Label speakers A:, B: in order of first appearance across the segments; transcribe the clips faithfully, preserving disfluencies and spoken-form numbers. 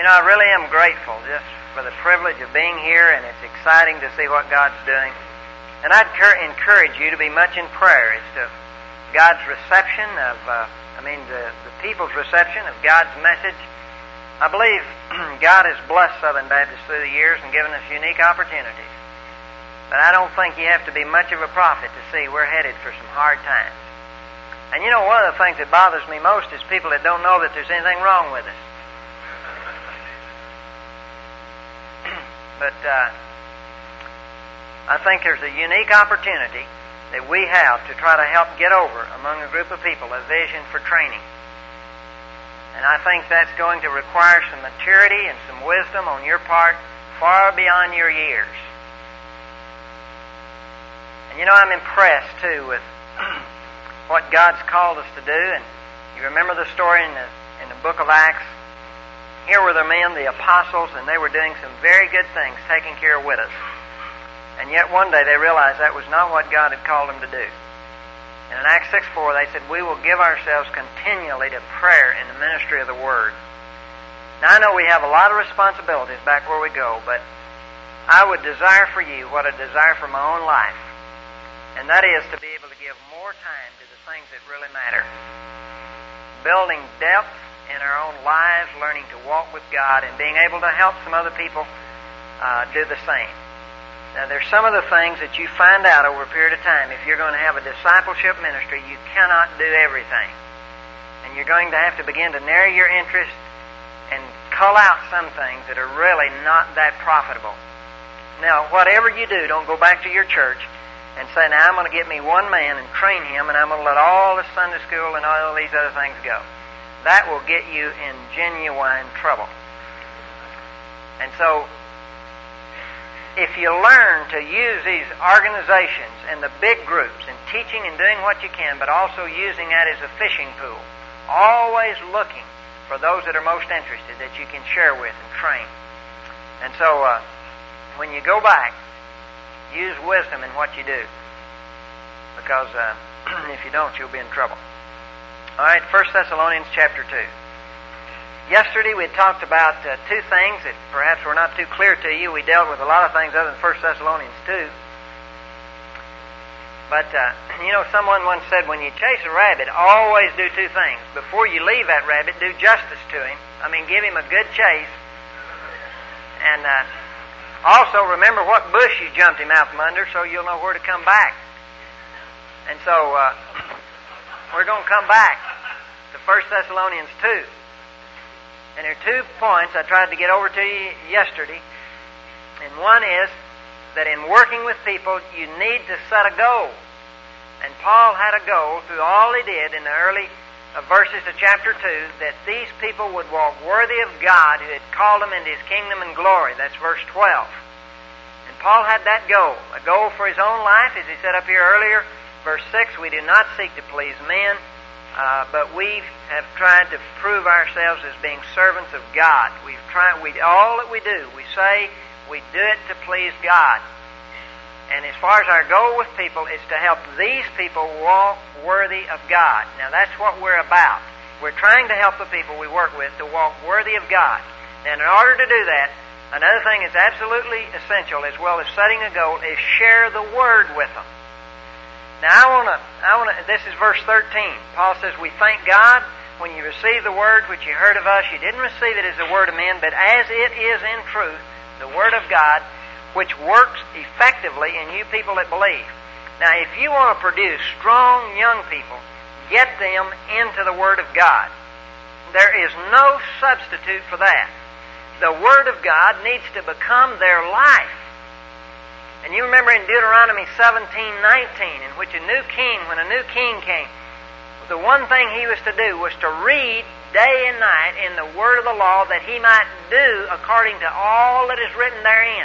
A: You know, I really am grateful just for the privilege of being here, and it's exciting to see what God's doing. And I'd encourage you to be much in prayer as to God's reception of, uh, I mean, the, the people's reception of God's message. I believe God has blessed Southern Baptist through the years and given us unique opportunities. But I don't think you have to be much of a prophet to see we're headed for some hard times. And you know, one of the things that bothers me most is people that don't know that there's anything wrong with us. But uh, I think there's a unique opportunity that we have to try to help get over among a group of people a vision for training. And I think that's going to require some maturity and some wisdom on your part far beyond your years. And you know, I'm impressed too with what God's called us to do. And you remember the story in the, in the book of Acts? Here were the men, the apostles, and they were doing some very good things, taking care of widows. And yet one day they realized that was not what God had called them to do. And in Acts six four they said, we will give ourselves continually to prayer and the ministry of the Word. Now I know we have a lot of responsibilities back where we go, but I would desire for you what I desire for my own life. And that is to be able to give more time to the things that really matter. Building depth in our own lives, learning to walk with God, and being able to help some other people uh, do the same. Now, there's some of the things that you find out over a period of time. If you're going to have a discipleship ministry, you cannot do everything. And you're going to have to begin to narrow your interest and cull out some things that are really not that profitable. Now, whatever you do, don't go back to your church and say, now I'm going to get me one man and train him, and I'm going to let all the Sunday school and all these other things go. That will get you in genuine trouble. And so, if you learn to use these organizations and the big groups and teaching and doing what you can, but also using that as a fishing pool, always looking for those that are most interested that you can share with and train. And so, uh, when you go back, use wisdom in what you do, because uh, if you don't, you'll be in trouble. All right, First Thessalonians chapter two. Yesterday we had talked about uh, two things that perhaps were not too clear to you. We dealt with a lot of things other than First Thessalonians two. But, uh, you know, someone once said, when you chase a rabbit, always do two things. Before you leave that rabbit, do justice to him. I mean, give him a good chase. And uh, also remember what bush you jumped him out from under, so you'll know where to come back. And so, uh, we're going to come back to First Thessalonians two. And there are two points I tried to get over to you yesterday. And one is that in working with people, you need to set a goal. And Paul had a goal through all he did in the early uh, verses of chapter two, that these people would walk worthy of God who had called them into His kingdom and glory. That's verse twelve. And Paul had that goal, a goal for his own life, as he said up here earlier. Verse six, we do not seek to please men, Uh, but we have tried to prove ourselves as being servants of God. We've tried, we, all that we do, we say we do it to please God. And as far as our goal with people is to help these people walk worthy of God. Now that's what we're about. We're trying to help the people we work with to walk worthy of God. And in order to do that, another thing that's absolutely essential, as well as setting a goal, is share the Word with them. Now I want to, I want to, this is verse thirteen. Paul says, we thank God when you receive the word which you heard of us. You didn't receive it as the word of men, but as it is in truth, the word of God, which works effectively in you people that believe. Now if you want to produce strong young people, get them into the Word of God. There is no substitute for that. The Word of God needs to become their life. And you remember in Deuteronomy seventeen nineteen, in which a new king, when a new king came, the one thing he was to do was to read day and night in the word of the law, that he might do according to all that is written therein.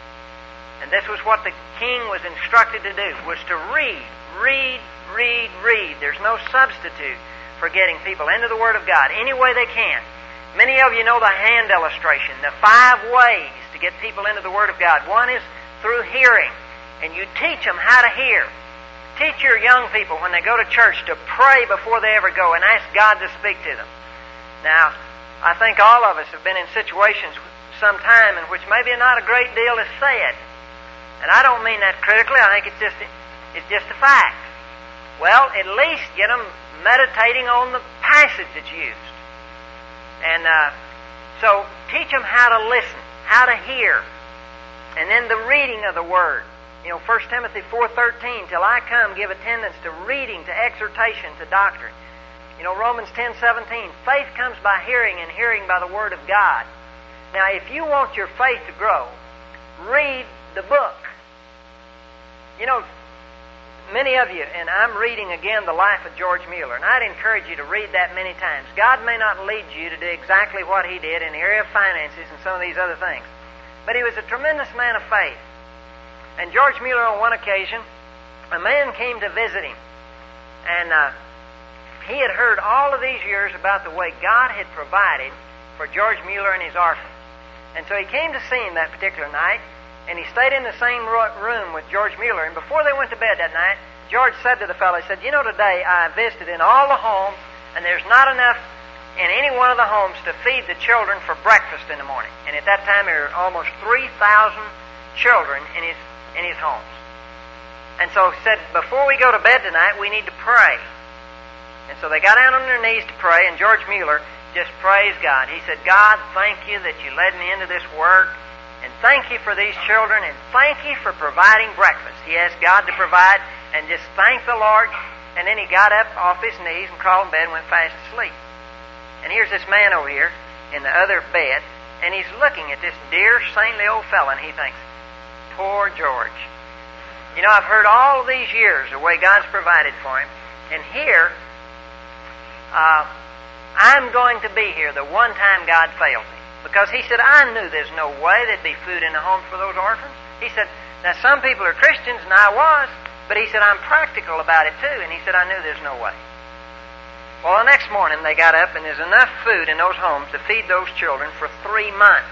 A: And this was what the king was instructed to do, was to read, read, read, read. There's no substitute for getting people into the Word of God any way they can. Many of you know the hand illustration, the five ways to get people into the Word of God. One is through hearing, and you teach them how to hear. Teach your young people when they go to church to pray before they ever go and ask God to speak to them. Now, I think all of us have been in situations sometime in which maybe not a great deal is said. And I don't mean that critically. I think it's just it's just a fact. Well, at least get them meditating on the passage that's used. And uh, so teach them how to listen, how to hear, and then the reading of the Word. You know, First Timothy four thirteen, till I come, give attendance to reading, to exhortation, to doctrine. You know, Romans ten seventeen, faith comes by hearing, and hearing by the Word of God. Now, if you want your faith to grow, read the book. You know, many of you, and I'm reading again the life of George Mueller, and I'd encourage you to read that many times. God may not lead you to do exactly what he did in the area of finances and some of these other things, but he was a tremendous man of faith. And George Mueller, on one occasion, a man came to visit him, and uh, he had heard all of these years about the way God had provided for George Mueller and his orphan. And so he came to see him that particular night, and he stayed in the same room with George Mueller. And before they went to bed that night, George said to the fellow, he said, you know, today I visited in all the homes, and there's not enough in any one of the homes to feed the children for breakfast in the morning. And at that time, there were almost three thousand children in his in his homes. And so he said, before we go to bed tonight, we need to pray. And so they got down on their knees to pray, and George Mueller just praised God. He said, God, thank you that you led me into this work, and thank you for these children, and thank you for providing breakfast. He asked God to provide, and just thanked the Lord, and then he got up off his knees and crawled in bed and went fast asleep. And here's this man over here in the other bed, and he's looking at this dear, saintly old fellow, and he thinks, poor George. You know, I've heard all of these years the way God's provided for him, and here, uh, I'm going to be here the one time God failed me. Because he said, I knew there's no way there'd be food in the home for those orphans. He said, now some people are Christians, and I was, but he said, I'm practical about it too. And he said, I knew there's no way. Well, the next morning they got up, and there's enough food in those homes to feed those children for three months.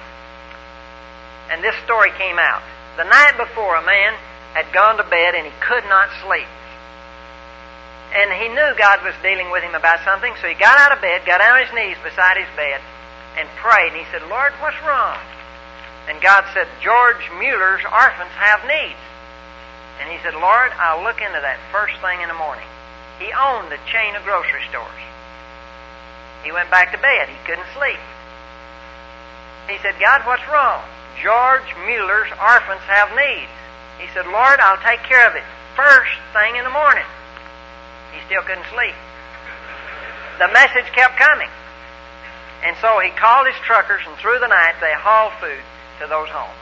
A: And this story came out. The night before, a man had gone to bed, and he could not sleep. And he knew God was dealing with him about something, so he got out of bed, got on his knees beside his bed, and prayed. And he said, Lord, what's wrong? And God said, George Mueller's orphans have needs. And he said, Lord, I'll look into that first thing in the morning. He owned a chain of grocery stores. He went back to bed. He couldn't sleep. He said, God, what's wrong? George Mueller's orphans have needs. He said, Lord, I'll take care of it first thing in the morning. He still couldn't sleep. The message kept coming. And so he called his truckers, and through the night they hauled food to those homes.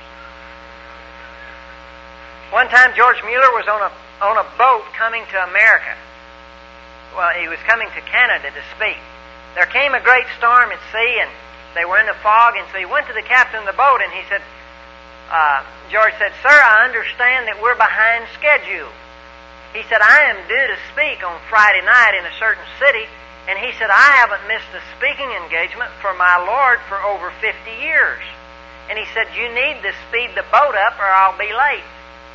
A: One time George Mueller was on a on a boat coming to America. Well, he was coming to Canada to speak. There came a great storm at sea, and they were in the fog, and so he went to the captain of the boat, and he said, uh, George said, Sir, I understand that we're behind schedule. He said, I am due to speak on Friday night in a certain city. And he said, I haven't missed a speaking engagement for my Lord for over fifty years. And he said, you need to speed the boat up or I'll be late.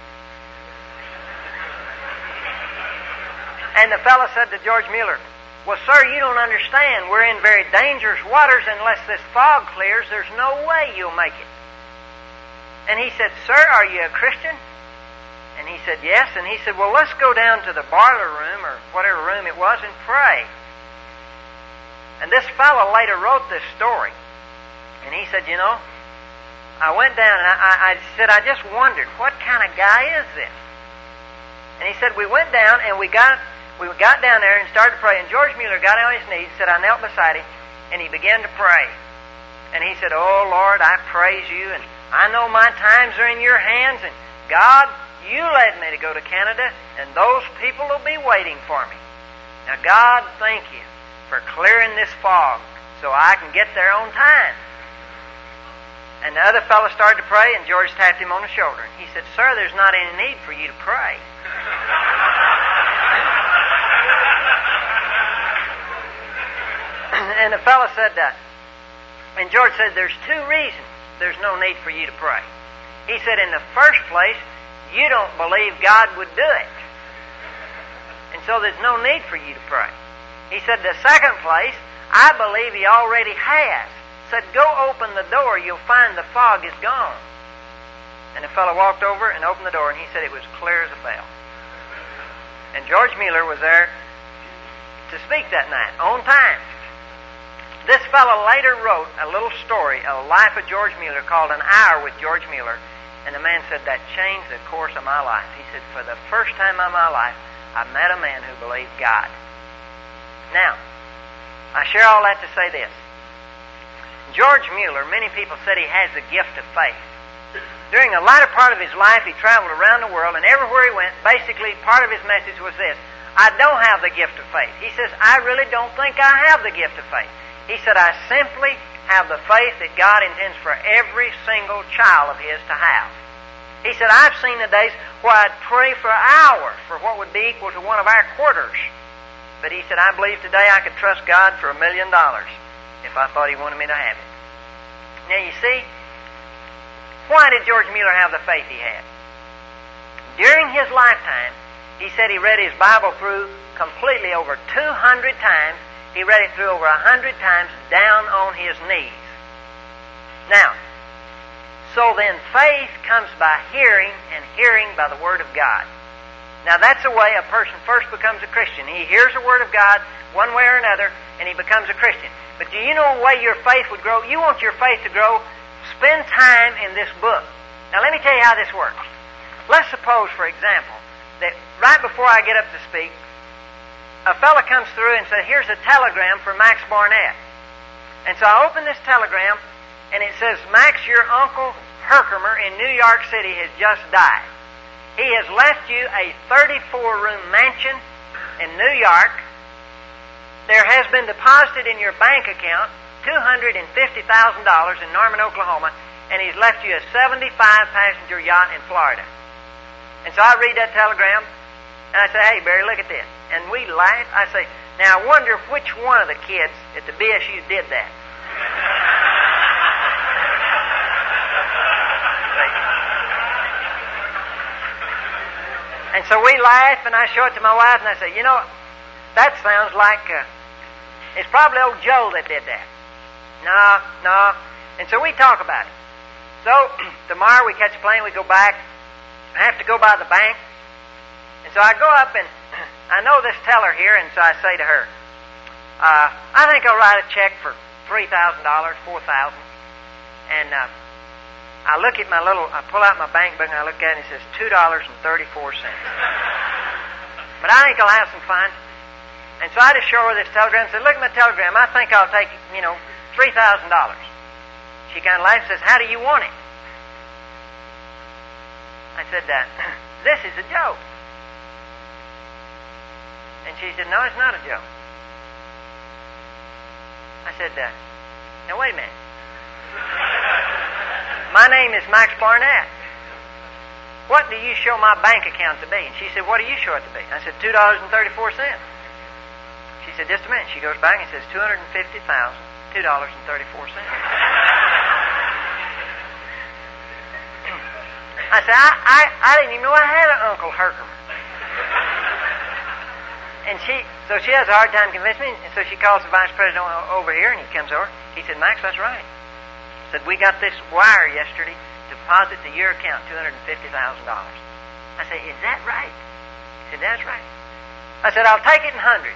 A: And the fellow said to George Mueller, well, sir, you don't understand. We're in very dangerous waters. Unless this fog clears, there's no way you'll make it. And he said, sir, are you a Christian? And he said, yes. And he said, well, let's go down to the boiler room or whatever room it was and pray. And this fellow later wrote this story. And he said, you know, I went down and I, I said, I just wondered, what kind of guy is this? And he said, we went down and we got we got down there and started to pray. And George Mueller got on his knees, said, I knelt beside him, and he began to pray. And he said, oh, Lord, I praise you, and I know my times are in your hands, and God, you led me to go to Canada, and those people will be waiting for me. Now, God, thank you for clearing this fog so I can get there on time. And the other fellow started to pray, and George tapped him on the shoulder. He said, sir, there's not any need for you to pray. And the fellow said that. And George said, there's two reasons there's no need for you to pray. He said, in the first place, you don't believe God would do it. And so there's no need for you to pray. He said, the second place, I believe he already has. Said, go open the door, you'll find the fog is gone. And the fellow walked over and opened the door, and he said it was clear as a bell. And George Mueller was there to speak that night, on time. This fellow later wrote a little story, a life of George Mueller, called An Hour with George Mueller. And the man said, that changed the course of my life. He said, for the first time in my life, I met a man who believed God. Now, I share all that to say this. George Mueller, many people said he has the gift of faith. During the latter part of his life, he traveled around the world, and everywhere he went, basically, part of his message was this: I don't have the gift of faith. He says, I really don't think I have the gift of faith. He said, I simply have the faith that God intends for every single child of his to have. He said, I've seen the days where I'd pray for hours for what would be equal to one of our quarters. But he said, I believe today I could trust God for a million dollars if I thought he wanted me to have it. Now you see, why did George Mueller have the faith he had? During his lifetime, he said he read his Bible through completely over two hundred times. He read it through over one hundred times down on his knees. Now, so then faith comes by hearing, and hearing by the Word of God. Now that's the way a person first becomes a Christian. He hears the Word of God one way or another, and he becomes a Christian. But do you know the way your faith would grow? You want your faith to grow? Spend time in this book. Now let me tell you how this works. Let's suppose, for example, that right before I get up to speak, a fellow comes through and says, here's a telegram for Max Barnett. And so I open this telegram, and it says, Max, your Uncle Herkimer in New York City has just died. He has left you a thirty-four room mansion in New York. There has been deposited in your bank account two hundred fifty thousand dollars in Norman, Oklahoma, and he's left you a seventy-five passenger yacht in Florida. And so I read that telegram, and I say, hey, Barry, look at this. And we laugh. I say, now I wonder which one of the kids at the B S U did that. And so we laugh, and I show it to my wife, and I say, you know, that sounds like, uh, it's probably old Joe that did that. No, no. And so we talk about it. So, tomorrow we catch a plane, we go back. I have to go by the bank. And so I go up, and I know this teller here, and so I say to her, uh, I think I'll write a check for three thousand dollars, four thousand dollars. And uh, I look at my little, I pull out my bank book, and I look at it, and it says two dollars and thirty-four cents. But I think I'll have some fun. And so I just show her this telegram and said, look at my telegram. I think I'll take, you know, three thousand dollars. She kind of laughs and says, how do you want it? I said, uh, this is a joke. And she said, no, it's not a joke. I said, uh, now wait a minute. My name is Max Barnett. What do you show my bank account to be? And she said, what do you show it to be? I said, two dollars and thirty-four cents. She said, just a minute. She goes back and says, two hundred fifty thousand dollars, two dollars and thirty-four cents. I said, I, I, I didn't even know I had an Uncle Herkimer. And she, so she has a hard time convincing me, and so she calls the vice president over here, and he comes over. He said, Max, that's right. He said, we got this wire yesterday to deposit to your account two hundred fifty thousand dollars. I said, is that right? He said, that's right. I said, I'll take it in hundreds.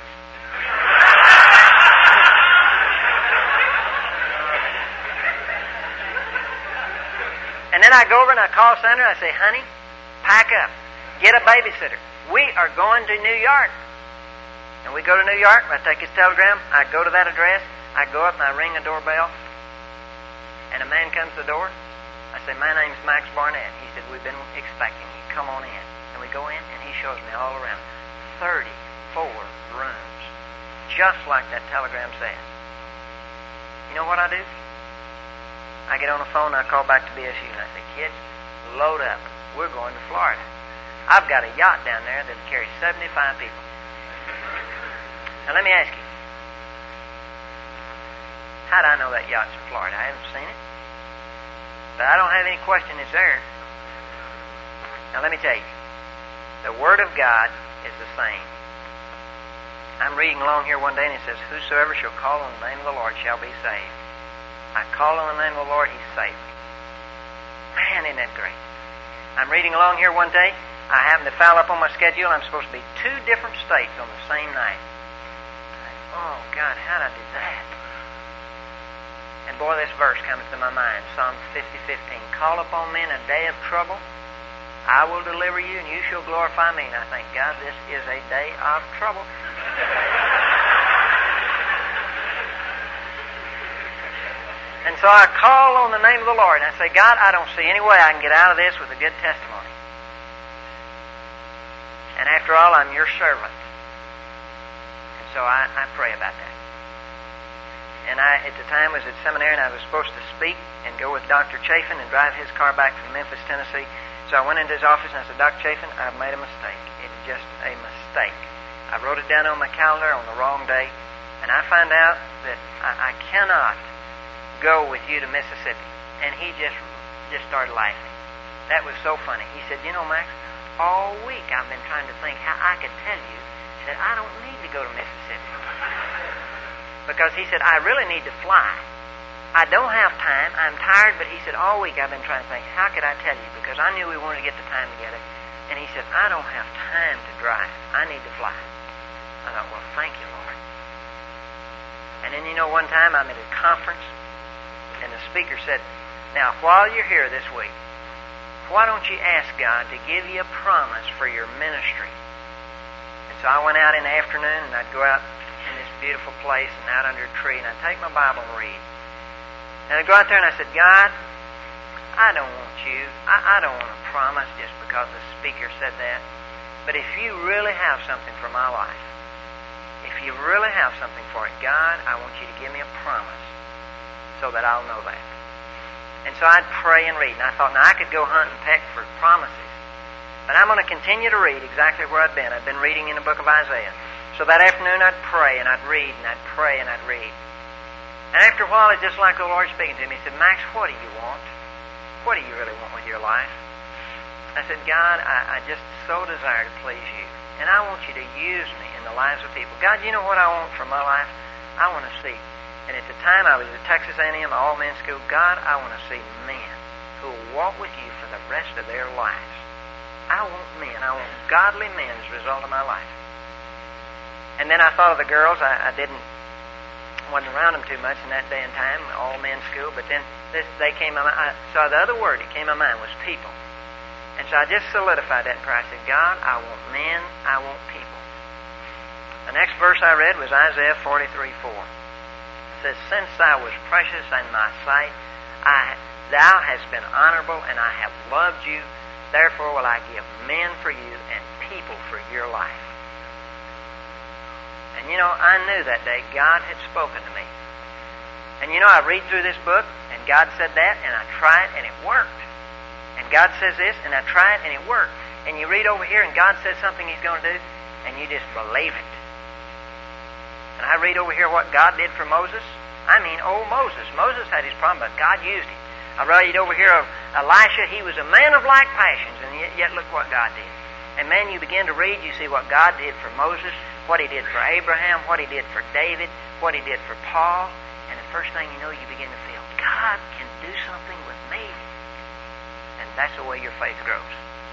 A: And then I go over and I call Sandra and I say, honey, pack up. Get a babysitter. We are going to New York. And we go to New York. I take his telegram. I go to that address. I go up and I ring the doorbell. And a man comes to the door. I say, my name's Max Barnett. He said, we've been expecting you. Come on in. And we go in and he shows me all around. thirty-four rooms. Just like that telegram said. You know what I do? I get on the phone and I call back to B S U and I say, kids, load up. We're going to Florida. I've got a yacht down there that'll carry seventy-five people. Now let me ask you, how do I know that yacht's in Florida? I haven't seen it. But I don't have any question it's there. Now let me tell you, the Word of God is the same. I'm reading along here one day, and it says, whosoever shall call on the name of the Lord shall be saved. I call on the name of the Lord, He's saved me. Man, isn't that great? I'm reading along here one day. I happen to foul up on my schedule. I'm supposed to be two different states on the same night. Oh, God, how did I do that? And boy, this verse comes to my mind, Psalm fifty fifteen. Call upon me in a day of trouble. I will deliver you, and you shall glorify me. And I think, God, this is a day of trouble. And so I call on the name of the Lord, and I say, God, I don't see any way I can get out of this with a good testimony. And after all, I'm your servant. And so I, I pray about that. And I, at the time, was at seminary, and I was supposed to speak and go with Doctor Chafin and drive his car back from Memphis, Tennessee. So I went into his office, and I said, Doctor Chafin, I've made a mistake. It's just a mistake. I wrote it down on my calendar on the wrong day, and I find out that I, I cannot go with you to Mississippi. And he just just started laughing. That was so funny. He said, you know, Max, all week I've been trying to think how I could tell you that I don't need to go to Mississippi. Because he said, I really need to fly. I don't have time. I'm tired, but he said, all week I've been trying to think, how could I tell you? Because I knew we wanted to get the time together. And he said, I don't have time to drive. I need to fly. I thought, well, thank you, Lord. And then, you know, one time I'm at a conference, and the speaker said, now, while you're here this week, why don't you ask God to give you a promise for your ministry? And so I went out in the afternoon, and I'd go out in this beautiful place and out under a tree, and I'd take my Bible and read. And I'd go out there and I said, God, I don't want you. I, I don't want a promise just because the speaker said that. But if you really have something for my life, if you really have something for it, God, I want you to give me a promise so that I'll know that. And so I'd pray and read. And I thought, now I could go hunt and peck for promises. But I'm going to continue to read exactly where I've been. I've been reading in the book of Isaiah. So that afternoon I'd pray and I'd read and I'd pray and I'd read. And after a while, it's just like the Lord speaking to me. He said, Max, what do you want? What do you really want with your life? I said, God, I, I just so desire to please you. And I want you to use me in the lives of people. God, you know what I want for my life? I want to see. And at the time I was at Texas A and M, all men's school. God, I want to see men who will walk with you for the rest of their lives. I want men. I want godly men as a result of my life. And then I thought of the girls. I, I didn't, wasn't around them too much in that day and time, all men's school. But then this, they came. I saw the other word that came to my mind was people. And so I just solidified that in prayer. I said, God, I want men. I want people. The next verse I read was Isaiah forty-three four. It says, since thou was precious in my sight, I, thou hast been honorable, and I have loved you. Therefore will I give men for you and people for your life. And you know, I knew that day God had spoken to me. And you know, I read through this book, and God said that, and I try it, and it worked. And God says this, and I try it, and it worked. And you read over here, and God says something He's going to do, and you just believe it. And I read over here what God did for Moses. I mean, old Moses. Moses had his problem, but God used him. I read over here of Elisha. He was a man of like passions, and yet, yet look what God did. And man, you begin to read, you see what God did for Moses, what He did for Abraham, what He did for David, what He did for Paul. And the first thing you know, you begin to feel, God can do something with me. And that's the way your faith grows.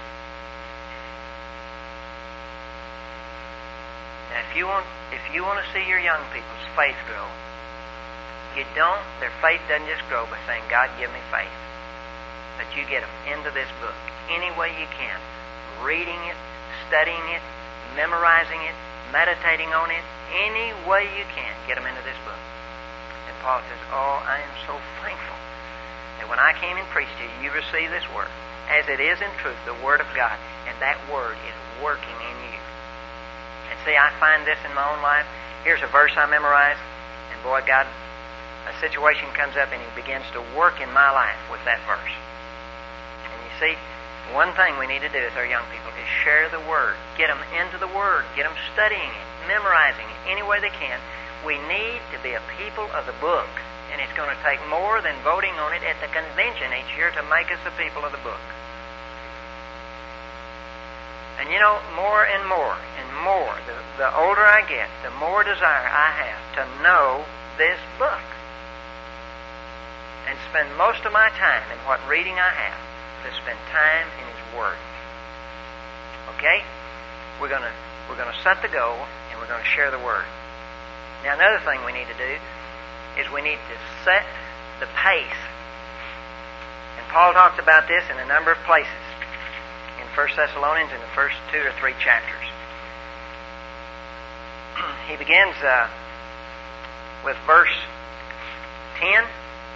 A: Now, if you want, if you want to see your young people's faith grow, you don't, their faith doesn't just grow by saying, God, give me faith. But you get them into this book any way you can. Reading it, studying it, memorizing it, meditating on it, any way you can, get them into this book. And Paul says, oh, I am so thankful that when I came and preached to you, you received this word, as it is in truth, the Word of God, and that Word is working in you. And see, I find this in my own life. Here's a verse I memorized, and boy, God, a situation comes up and He begins to work in my life with that verse. And you see, one thing we need to do with our young people is share the Word. Get them into the Word. Get them studying it, memorizing it, any way they can. We need to be a people of the book. And it's going to take more than voting on it at the convention each year to make us a people of the book. And you know, more and more and more, the, the older I get, the more desire I have to know this book. And spend most of my time in what reading I have, to spend time in His Word. Okay? We're gonna we're gonna set the goal and we're gonna share the Word. Now another thing we need to do is we need to set the pace. And Paul talks about this in a number of places. In First Thessalonians in the first two or three chapters. He begins uh, with verse ten.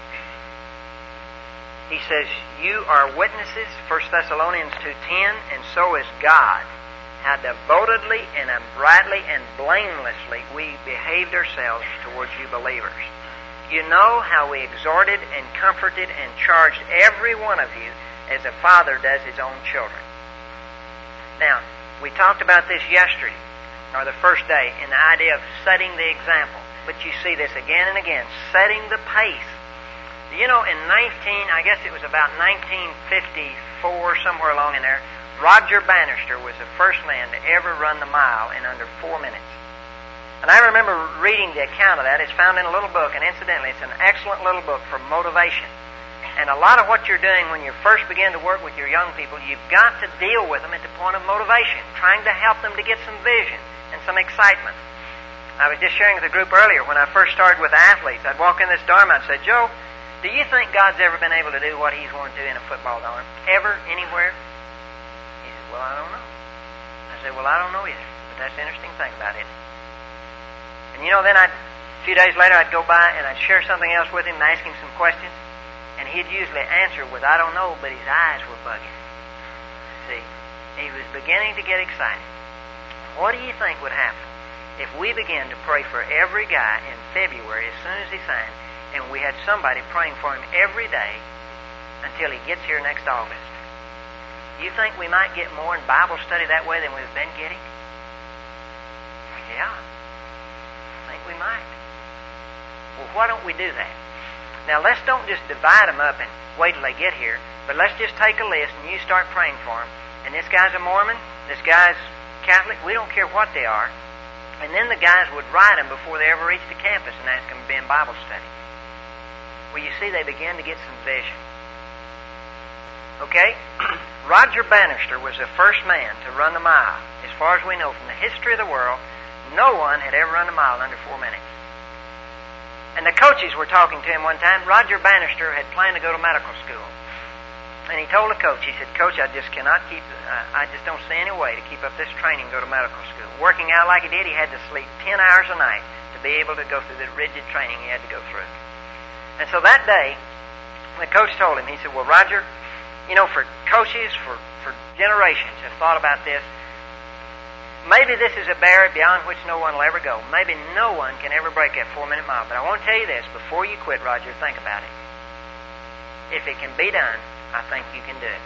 A: He says, you are witnesses, First Thessalonians two ten, and so is God, how devotedly and uprightly and blamelessly we behaved ourselves towards you believers. You know how we exhorted and comforted and charged every one of you as a father does his own children. Now, we talked about this yesterday, or the first day, in the idea of setting the example. But you see this again and again, setting the pace. You know, in nineteen, I guess it was about nineteen fifty-four, somewhere along in there, Roger Bannister was the first man to ever run the mile in under four minutes. And I remember reading the account of that. It's found in a little book, and incidentally, it's an excellent little book for motivation. And a lot of what you're doing when you first begin to work with your young people, you've got to deal with them at the point of motivation, trying to help them to get some vision and some excitement. I was just sharing with the group earlier, when I first started with athletes, I'd walk in this dorm and I'd say, Joe, do you think God's ever been able to do what He's wanted to do in a football dorm? Ever? Anywhere? He said, well, I don't know. I said, well, I don't know either. But that's the interesting thing about it. And you know, then I'd, a few days later, I'd go by and I'd share something else with him and ask him some questions. And he'd usually answer with, I don't know, but his eyes were bugging. See, he was beginning to get excited. What do you think would happen if we began to pray for every guy in February as soon as he signed, and we had somebody praying for him every day until he gets here next August? You think we might get more in Bible study that way than we've been getting? Yeah, I think we might. Well, why don't we do that? Now, let's don't just divide them up and wait till they get here, but let's just take a list and you start praying for them. And this guy's a Mormon, this guy's Catholic, we don't care what they are. And then the guys would write them before they ever reached the campus and ask them to be in Bible study. Well, you see, they began to get some vision. Okay? Roger Bannister was the first man to run the mile. As far as we know from the history of the world, no one had ever run a mile under four minutes. And the coaches were talking to him one time. Roger Bannister had planned to go to medical school. And he told the coach, he said, Coach, I just cannot keep, uh, I just don't see any way to keep up this training and go to medical school. Working out like he did, he had to sleep ten hours a night to be able to go through the rigid training he had to go through. And so that day, the coach told him, he said, well, Roger, you know, for coaches, for, for generations have thought about this. Maybe this is a barrier beyond which no one will ever go. Maybe no one can ever break that four-minute mile. But I want to tell you this, before you quit, Roger, think about it. If it can be done, I think you can do it.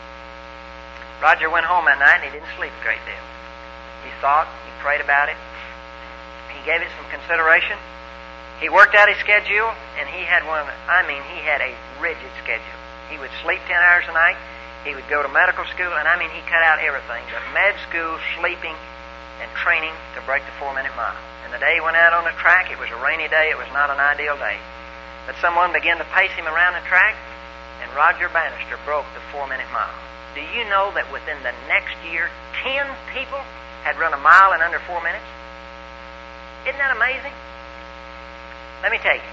A: Roger went home that night and he didn't sleep a great deal. He thought, he prayed about it. He gave it some consideration. He worked out his schedule, and he had one, I mean, he had a rigid schedule. He would sleep ten hours a night. He would go to medical school, and I mean, he cut out everything. But med school, sleeping, and training to break the four-minute mile. And the day he went out on the track, it was a rainy day. It was not an ideal day. But someone began to pace him around the track, and Roger Bannister broke the four-minute mile. Do you know that within the next year, ten people had run a mile in under four minutes? Isn't that amazing? Let me tell you.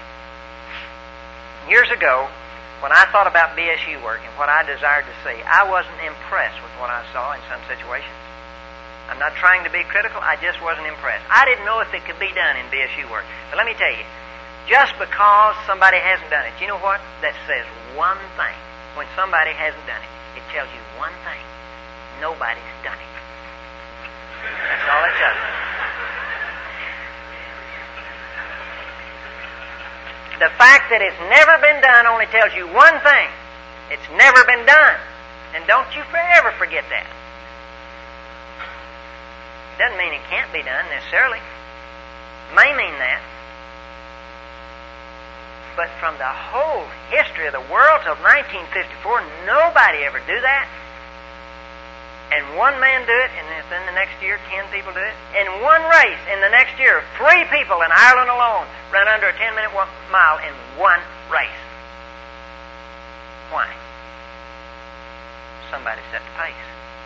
A: Years ago, when I thought about B S U work and what I desired to see, I wasn't impressed with what I saw in some situations. I'm not trying to be critical. I just wasn't impressed. I didn't know if it could be done in B S U work. But let me tell you, just because somebody hasn't done it, you know what? That says one thing. When somebody hasn't done it, it tells you one thing. Nobody's done it. That's all it tells you. The fact that it's never been done only tells you one thing. It's never been done. And don't you ever forget that. It doesn't mean it can't be done necessarily. It may mean that. But from the whole history of the world till nineteen fifty-four, nobody ever do that. and one man do it, and then the next year ten people do it. In one race, in the next year, three people in Ireland alone run under a ten-minute mile in one race. Why? Somebody set the pace.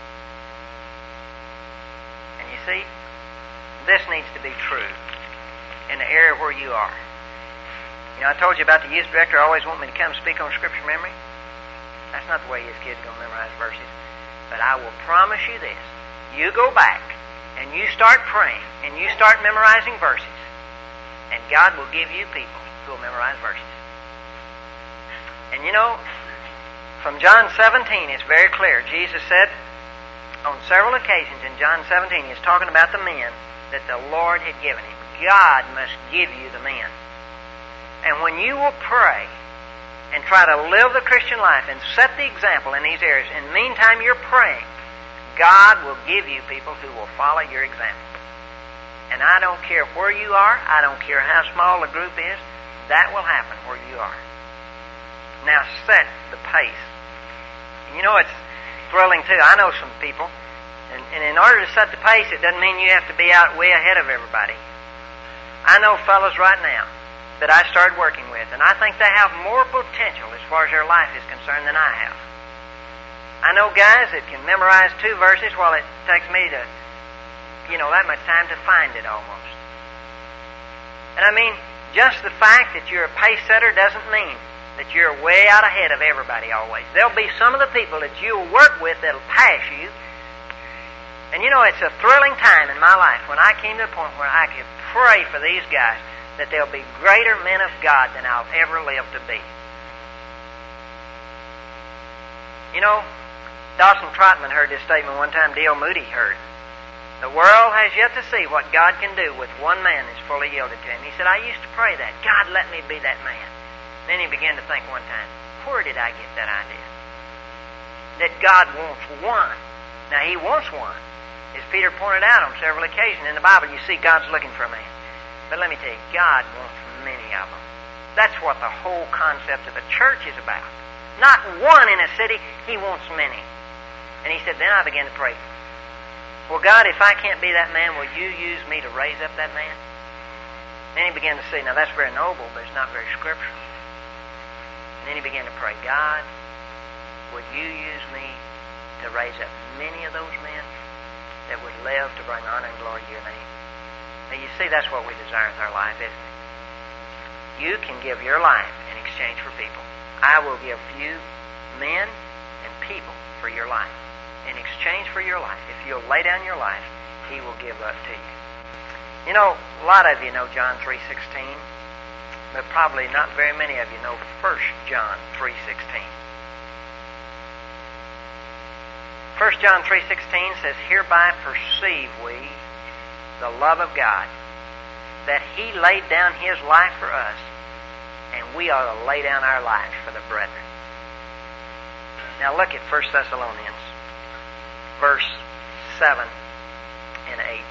A: And you see, this needs to be true in the area where you are. You know, I told you about the youth director always want me to come speak on Scripture memory. That's not the way his kids are going to memorize verses. But I will promise you this. You go back and you start praying and you start memorizing verses, and God will give you people who will memorize verses. And you know, from John seventeen, it's very clear. Jesus said on several occasions in John seventeen, he's talking about the men that the Lord had given him. God must give you the men. And when you will pray and try to live the Christian life and set the example in these areas, in the meantime you're praying, God will give you people who will follow your example. And I don't care where you are, I don't care how small the group is, that will happen where you are. Now set the pace. And you know, it's thrilling too. I know some people, and, and in order to set the pace, it doesn't mean you have to be out way ahead of everybody. I know fellows right now that I started working with, and I think they have more potential as far as their life is concerned than I have. I know guys that can memorize two verses while it takes me to, you know, that much time to find it almost. And I mean, just the fact that you're a pace setter doesn't mean that you're way out ahead of everybody always. There'll be some of the people that you'll work with that'll pass you. And you know, it's a thrilling time in my life when I came to a point where I could pray for these guys that they'll be greater men of God than I'll ever live to be. You know, Dawson Trotman heard this statement one time. D L Moody heard. The world has yet to see what God can do with one man that's fully yielded to Him. He said, I used to pray that. God, let me be that man. Then he began to think one time, where did I get that idea? That God wants one. Now, He wants one. As Peter pointed out on several occasions in the Bible, you see God's looking for a man. But let me tell you, God wants many of them. That's what the whole concept of the church is about. Not one in a city, He wants many. And he said, then I began to pray, well, God, if I can't be that man, will you use me to raise up that man? Then he began to say, now that's very noble, but it's not very scriptural. And then he began to pray, God, would you use me to raise up many of those men that would live to bring honor and glory to your name? Now, you see, that's what we desire with our life, isn't it? You can give your life in exchange for people. I will give you men and people for your life. In exchange for your life, if you'll lay down your life, He will give up to you. You know, a lot of you know John three sixteen, but probably not very many of you know First John three sixteen. First John three sixteen says, hereby perceive we the love of God, that He laid down His life for us, and we ought to lay down our lives for the brethren. Now look at First Thessalonians, verse seven and eight.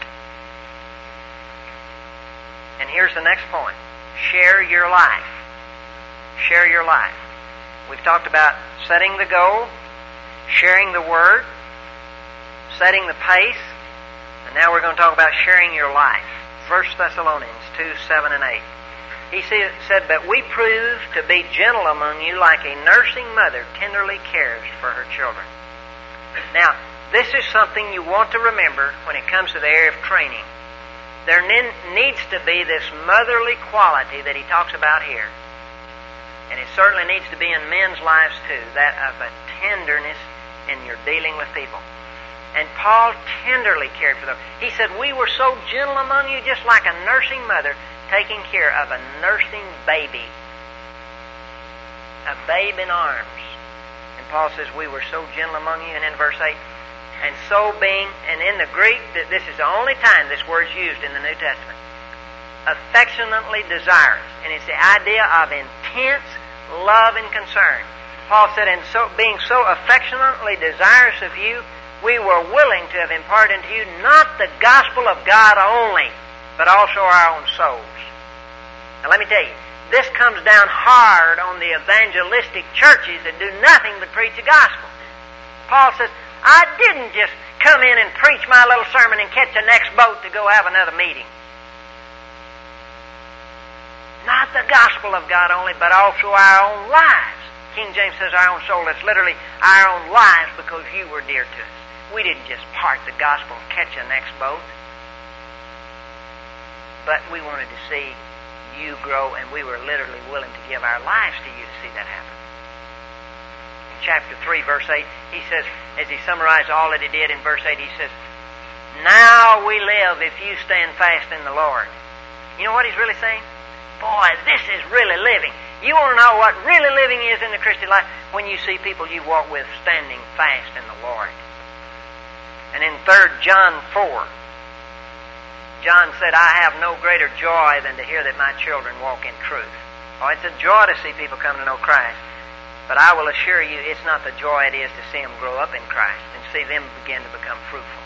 A: And here's the next point. Share your life. Share your life. We've talked about setting the goal, sharing the Word, setting the pace, and now we're going to talk about sharing your life. First Thessalonians two, seven and eight. He said, but we prove to be gentle among you like a nursing mother tenderly cares for her children. Now, this is something you want to remember when it comes to the area of training. There needs to be this motherly quality that he talks about here. And it certainly needs to be in men's lives too, that of a tenderness in your dealing with people. And Paul tenderly cared for them. He said, we were so gentle among you, just like a nursing mother taking care of a nursing baby. A babe in arms. And Paul says, we were so gentle among you. And in verse eight, and so being, and in the Greek, this is the only time this word's used in the New Testament, affectionately desirous. And it's the idea of intense love and concern. Paul said, and so being so affectionately desirous of you, we were willing to have imparted unto you not the gospel of God only, but also our own souls. Now let me tell you, this comes down hard on the evangelistic churches that do nothing but preach the gospel. Paul says, I didn't just come in and preach my little sermon and catch the next boat to go have another meeting. Not the gospel of God only, but also our own lives. King James says our own soul. That's literally our own lives, because you were dear to us. We didn't just part the gospel and catch the next boat. But we wanted to see you grow, and we were literally willing to give our lives to you to see that happen. In chapter three, verse eight, he says, as he summarized all that he did in verse eight, he says, now we live if you stand fast in the Lord. You know what he's really saying? Boy, this is really living. You want to know what really living is in the Christian life? When you see people you walk with standing fast in the Lord. And in Third John four, John said, I have no greater joy than to hear that my children walk in truth. Oh, it's a joy to see people come to know Christ. But I will assure you, it's not the joy it is to see them grow up in Christ and see them begin to become fruitful.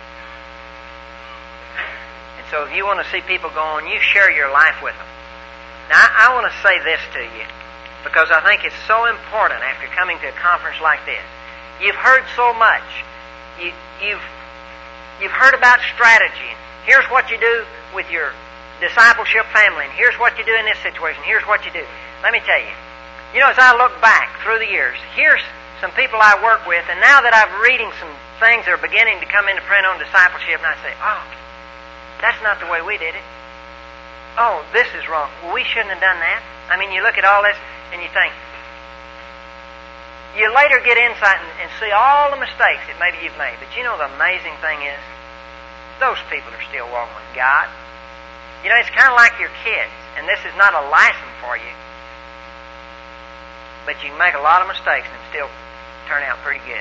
A: And so if you want to see people go on, you share your life with them. Now, I, I want to say this to you, because I think it's so important after coming to a conference like this. You've heard so much. You, you've, you've heard about strategy. Here's what you do with your discipleship family, and here's what you do in this situation. Here's what you do. Let me tell you. You know, as I look back through the years, here's some people I work with, and now that I'm reading some things that are beginning to come into print on discipleship, and I say, oh, that's not the way we did it. Oh, this is wrong. Well, we shouldn't have done that. I mean, you look at all this, and you think, you later get insight and, and see all the mistakes that maybe you've made. But you know the amazing thing is, those people are still walking with God. You know, it's kind of like your kids, and this is not a license for you, but you can make a lot of mistakes and still turn out pretty good.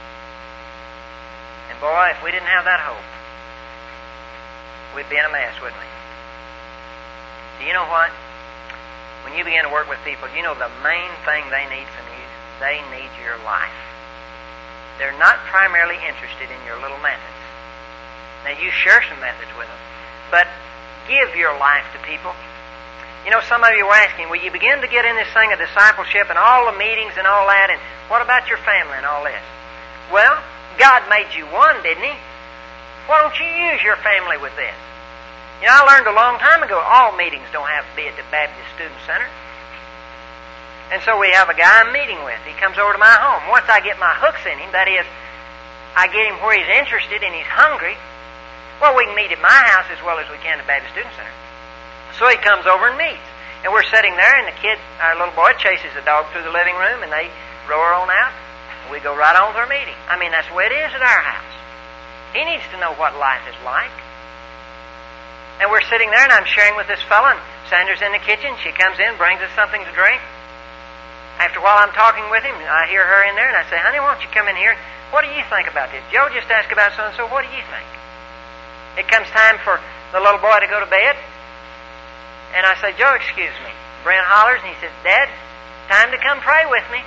A: And boy, if we didn't have that hope, we'd be in a mess, wouldn't we? Do you know what? When you begin to work with people, you know the main thing they need from you? They need your life. They're not primarily interested in your little methods. Now, you share some methods with them, but give your life to people. You know, some of you were asking, will you begin to get in this thing of discipleship and all the meetings and all that, and what about your family and all this? Well, God made you one, didn't He? Why don't you use your family with this? You know, I learned a long time ago, all meetings don't have to be at the Baptist Student Center. And so we have a guy I'm meeting with. He comes over to my home. Once I get my hooks in him, that is, I get him where he's interested and he's hungry, well, we can meet at my house as well as we can at the Baptist Student Center. So he comes over and meets. And we're sitting there, and the kid, our little boy, chases the dog through the living room, and they roar on out, and we go right on to our meeting. I mean, that's the way it is at our house. He needs to know what life is like. And we're sitting there, and I'm sharing with this fellow, and Sandra's in the kitchen. She comes in, brings us something to drink. After a while, I'm talking with him, and I hear her in there, and I say, honey, why don't you come in here? What do you think about this? Joe just asked about so-and-so. What do you think? It comes time for the little boy to go to bed. And I say, Joe, excuse me. Brent hollers, and he says, Dad, time to come pray with me.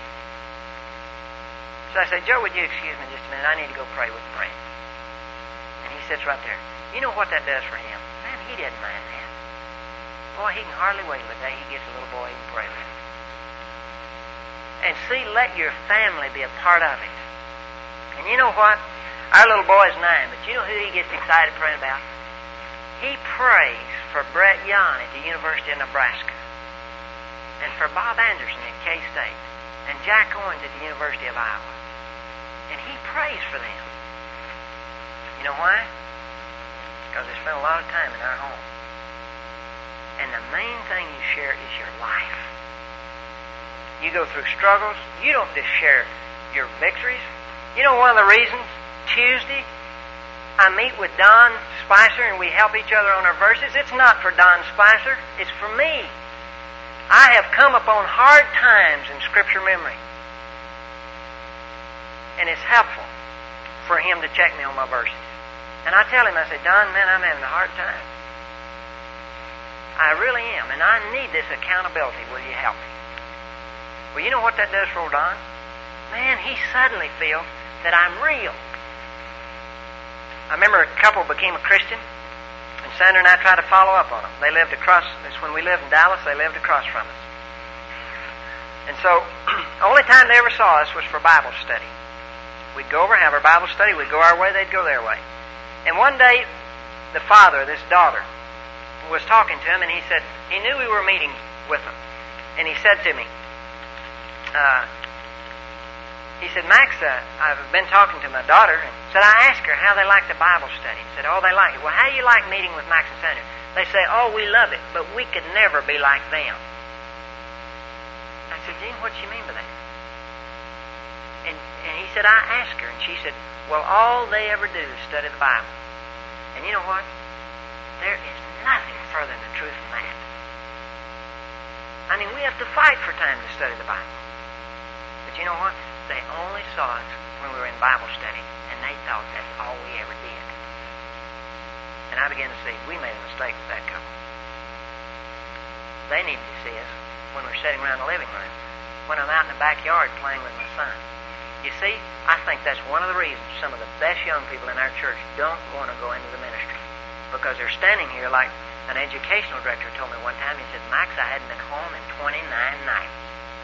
A: So I say, Joe, would you excuse me just a minute? I need to go pray with Brent. And he sits right there. You know what that does for him? Man, he doesn't mind that. Boy, he can hardly wait till the day he gets a little boy he can pray with. And see, let your family be a part of it. And you know what? Our little boy's nine, but you know who he gets excited praying about? He prays for Brett Young at the University of Nebraska, and for Bob Anderson at K-State, and Jack Owens at the University of Iowa. And he prays for them. You know why? Because they spend a lot of time in our home. And the main thing you share is your life. You go through struggles. You don't just share your victories. You know one of the reasons Tuesday I meet with Don Spicer and we help each other on our verses? It's not for Don Spicer. It's for me. I have come upon hard times in Scripture memory. And it's helpful for him to check me on my verses. And I tell him, I say, Don, man, I'm having a hard time. I really am. And I need this accountability. Will you help me? Well, you know what that does for old Don? Man, he suddenly feels that I'm real. I remember a couple became a Christian, and Sandra and I tried to follow up on them. They lived across, it's when we lived in Dallas, they lived across from us. And so, the only time they ever saw us was for Bible study. We'd go over, have our Bible study. We'd go our way, they'd go their way. And one day, the father, this daughter, was talking to him, and he said, he knew we were meeting with him. And he said to me, uh, he said, Max, uh, I've been talking to my daughter, and said, I asked her how they like the Bible study. He said, oh, they like it. Well, how do you like meeting with Max and Sandra? They say, oh, we love it, but we could never be like them. I said, Gene, what do you mean by that? And, and he said, I asked her, and she said, well, all they ever do is study the Bible. And you know what? There is nothing further than the truth than that. I mean, we have to fight for time to study the Bible. But you know what? They only saw us when we were in Bible study, and they thought that's all we ever did. And I began to see, we made a mistake with that couple. They needed to see us when we're sitting around the living room, when I'm out in the backyard playing with my son. You see, I think that's one of the reasons some of the best young people in our church don't want to go into the ministry. Because they're standing here like an educational director told me one time. He said, Max, I hadn't been home in twenty-nine nights.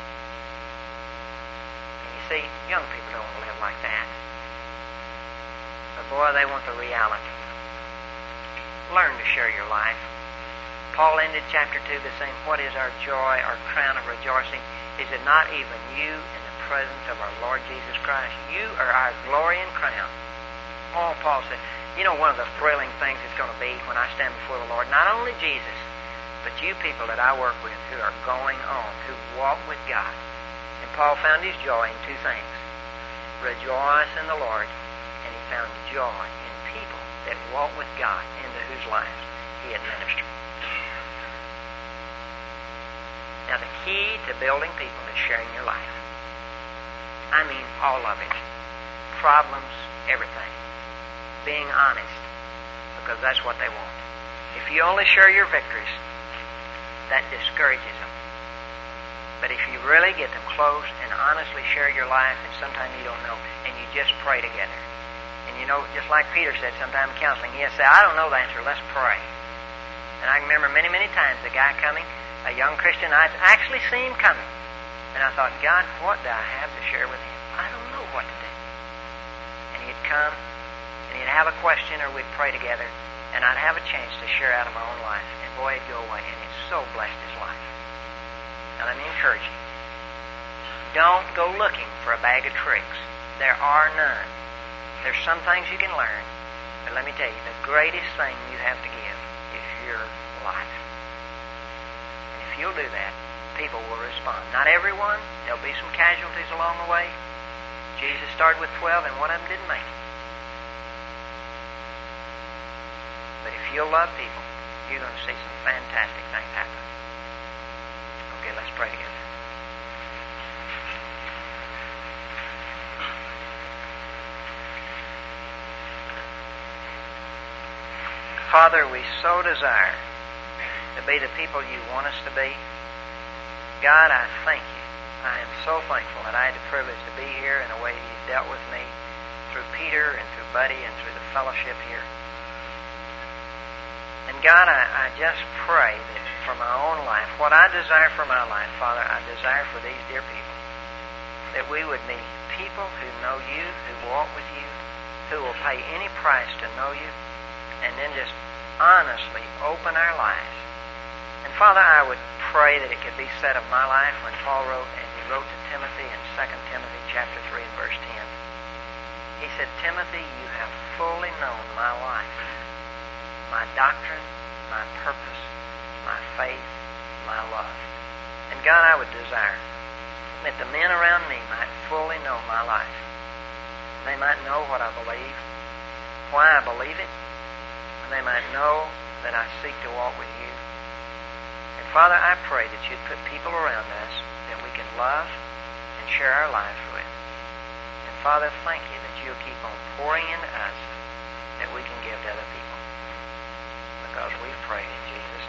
A: And you see, young people don't want to live like that. But boy, they want the reality. Learn to share your life. Paul ended chapter two by saying, what is our joy, our crown of rejoicing? He said, not even you in the presence of our Lord Jesus Christ. You are our glory and crown. Oh, Paul said, you know, one of the thrilling things it's going to be when I stand before the Lord, not only Jesus, but you people that I work with who are going on, who walk with God. And Paul found his joy in two things. Rejoice in the Lord, and he found joy in people that walk with God, into whose lives he had ministered. Now, the key to building people is sharing your life. I mean, all of it. Problems, everything. Being honest, because that's what they want. If you only share your victories, that discourages them. But if you really get them close and honestly share your life, and sometimes you don't know, and you just pray together. And you know, just like Peter said sometime in counseling, he'll say, I don't know the answer, let's pray. And I remember many, many times the guy coming, a young Christian, I'd actually see him coming. And I thought, God, what do I have to share with him? I don't know what to do. And he'd come, and he'd have a question, or we'd pray together, and I'd have a chance to share out of my own life. And boy, it'd go away, and it so blessed his life. Now let me encourage you. Don't go looking for a bag of tricks. There are none. There's some things you can learn, but let me tell you, the greatest thing you have to give is your life. And if you'll do that, people will respond. Not everyone. There'll be some casualties along the way. Jesus started with twelve, and one of them didn't make it. But if you'll love people, you're going to see some fantastic things happen. Okay, let's pray together. Father, we so desire to be the people you want us to be. God, I thank you. I am so thankful that I had the privilege to be here in a way you've dealt with me through Peter and through Buddy and through the fellowship here. And God, I, I just pray that for my own life, what I desire for my life, Father, I desire for these dear people, that we would be people who know you, who walk with you, who will pay any price to know you, and then just honestly open our lives. And Father, I would pray that it could be said of my life when Paul wrote, as he wrote to Timothy in Second Timothy chapter three and verse ten. He said, Timothy, you have fully known my life, my doctrine, my purpose, my faith, my love. And God, I would desire that the men around me might fully know my life. They might know what I believe, why I believe it, and they might know that I seek to walk with you. And Father, I pray that you'd put people around us that we can love and share our lives with. And Father, thank you that you'll keep on pouring into us that we can give to other people. Because we've prayed in Jesus'